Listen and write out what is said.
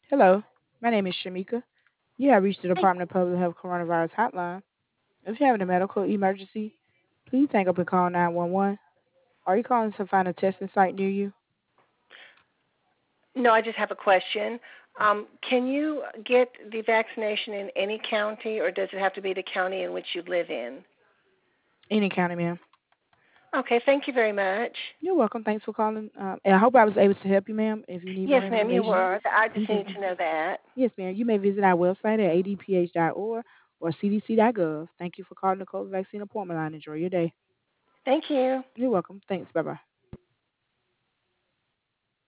Hello, my name is Shamika. You have reached the Department of Public Health Coronavirus Hotline. If you're having a medical emergency, please hang up and call 911. Are you calling to find a testing site near you? No, I just have a question. Can you get the vaccination in any county, or does it have to be the county in which you live in? Any county, ma'am. Okay, thank you very much. You're welcome. Thanks for calling. And I hope I was able to help you, ma'am. If you need more Yes, ma'am, you information, were. I you just can. need to know that. Yes, ma'am. You may visit our website at adph.org or cdc.gov. Thank you for calling the COVID vaccine appointment line. Enjoy your day. Thank you. You're welcome. Thanks. Bye bye.